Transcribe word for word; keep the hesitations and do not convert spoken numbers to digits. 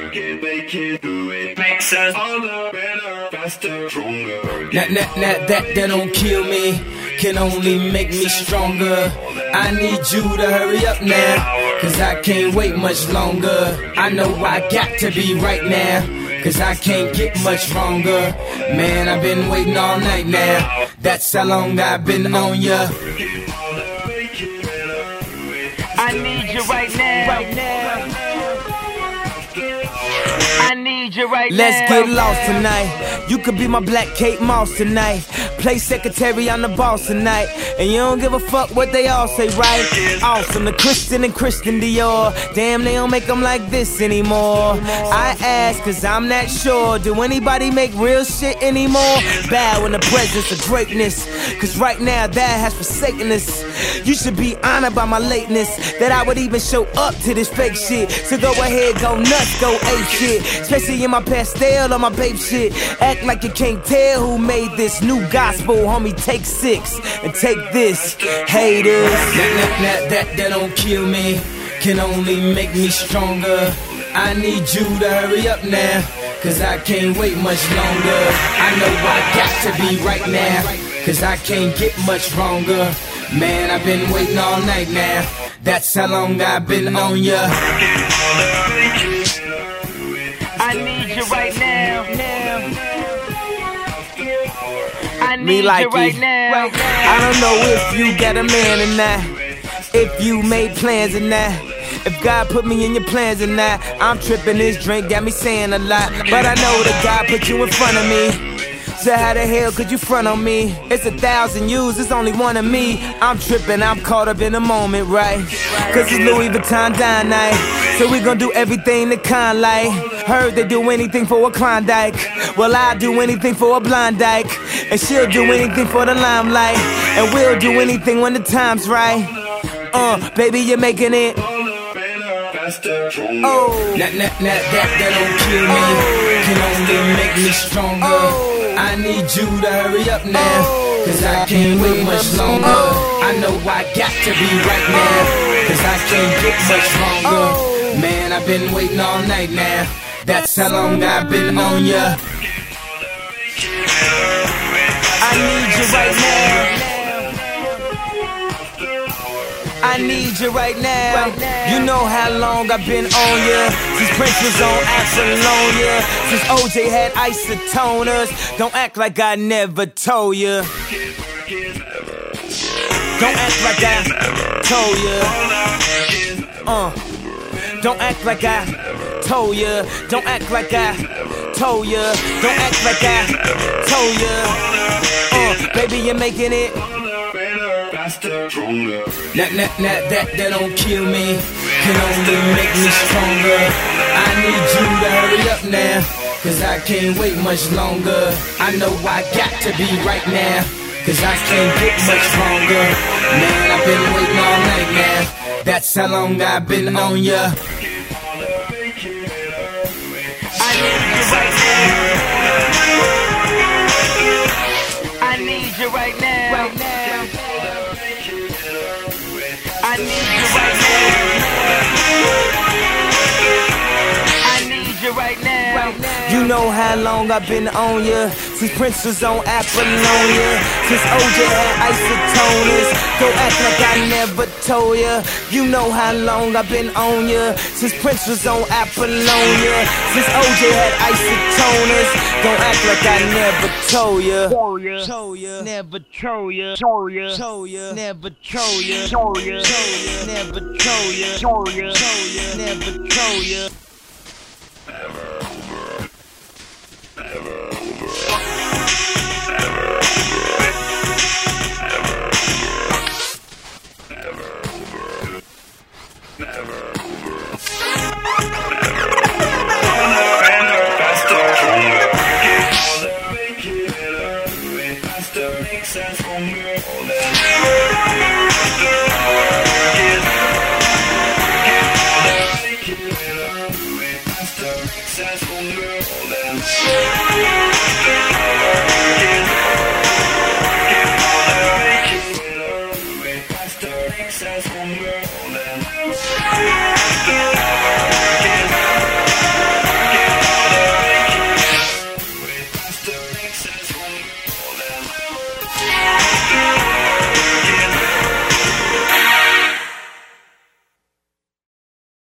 it, make it, do it. Makes us all the better, faster, stronger. That, that, that, that, that don't kill me, can only make me stronger. I need you to hurry up now, cause I can't wait much longer. I know I got to be right now, cause I can't get much wronger. Man, I've been waiting all night now, that's how long I've been on ya. I need you right now, right now. I need you right Let's now. Let's get lost tonight. You could be my Black Kate Moss tonight. Play secretary, I'm the boss tonight. And you don't give a fuck what they all say, right? Awesome, the Christian and Christian Dior. Damn, they don't make them like this anymore. I ask, cause I'm not sure. Do anybody make real shit anymore? Bow in the presence of greatness, cause right now that has forsaken us. You should be honored by my lateness, that I would even show up to this fake shit. So go ahead, go nuts, go ape shit. Especially in my pastel or my babe shit. Act like you can't tell who made this new gospel, homie. Take six and take this, haters. That, that, that, that, that don't kill me, can only make me stronger. I need you to hurry up now, cause I can't wait much longer. I know I got to be right now, cause I can't get much wronger. Man, I've been waiting all night now, that's how long I've been on ya. I need you right now, now. I need Me like you right it. now, right now. I don't know if you got a man or not, if you made plans or not, if God put me in your plans or not. I'm tripping, this drink got me saying a lot, but I know that God put you in front of me. So how the hell could you front on me? It's a thousand yous, it's only one of me. I'm tripping, I'm caught up in the moment, right? Cause it's Louis Vuitton dine night, so we gon' do everything the kind like. Heard they do anything for a Klondike, well I'll do anything for a blind dyke. And she'll do anything for the limelight, and we'll do anything when the time's right. Uh, baby, you're making it. Oh, that, that, that, that, that don't kill me, can only make me stronger. I need you to hurry up now, cause I can't wait much longer. I know I got to be right now, cause I can't get much longer. Man, I've been waiting all night now, that's how long I've been on ya. I need you right now, I need you right now. You know how long I've been on ya, since Prince was on Apollonia, since O J had isotoners. Don't act like I never told ya, don't act like I told ya. Uh, don't act like I told ya, don't act like I told ya, don't act like I told ya. Uh, baby, you're making it. That, that, that, that, that don't kill me, can only make me stronger. I need you to hurry up now, cause I can't wait much longer. I know I got to be right now, cause I can't get much stronger. Man, I've been waiting all night now, that's how long I've been on ya. I need you right now, I need you right now, right now. I need you right now, I need you right now, right now. You know how long I've been on ya, since Prince was on Apollonia, since O J had isotoners. Don't act like I never told ya. You know how long I've been on ya, since Prince was on Apollonia, since O J had isotoners. Don't act like I never told ya. Told ya, never told ya. Told ya, told ya, never told ya. Told ya, never told ya. Told ya, never told ya. Successful